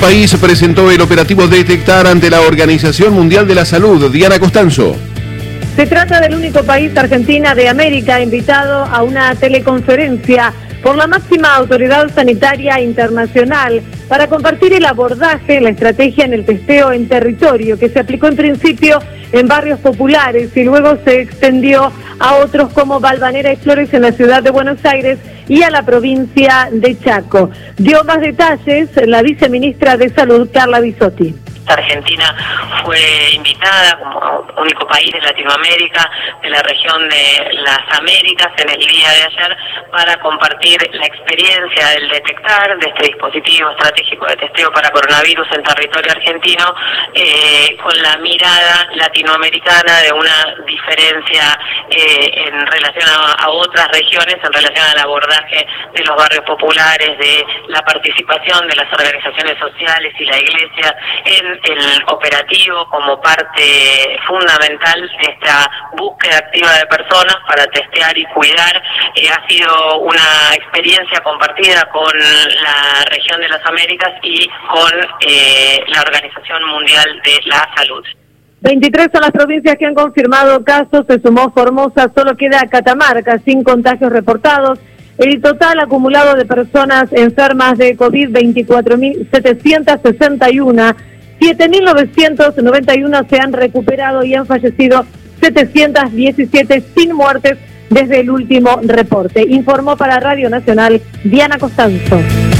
país presentó el operativo Detectar ante la Organización Mundial de la Salud. Diana Costanzo. Se trata del único país, Argentina, de América, invitado a una teleconferencia por la máxima autoridad sanitaria internacional para compartir el abordaje, la estrategia en el testeo en territorio, que se aplicó en principio en barrios populares y luego se extendió a otros como Valvanera y Flores en la ciudad de Buenos Aires y a la provincia de Chaco. Dio más detalles la viceministra de Salud, Carla Bisotti. Argentina fue invitada como único país de Latinoamérica, de la región de las Américas, en el día de ayer, para compartir la experiencia del detectar de este dispositivo estratégico de testeo para coronavirus en territorio argentino, con la mirada latinoamericana de una diferencia en relación a otras regiones, en relación al abordaje de los barrios populares, de la participación de las organizaciones sociales y la Iglesia en el operativo como parte fundamental de esta búsqueda activa de personas para testear y cuidar. Ha sido una experiencia compartida con la región de las Américas y con la Organización Mundial de la Salud. 23 son las provincias que han confirmado casos, se sumó Formosa, solo queda Catamarca sin contagios reportados. El total acumulado de personas enfermas de COVID, 24.761. 7.991 se han recuperado y han fallecido 717 sin muertes desde el último reporte. Informó para Radio Nacional Diana Costanzo.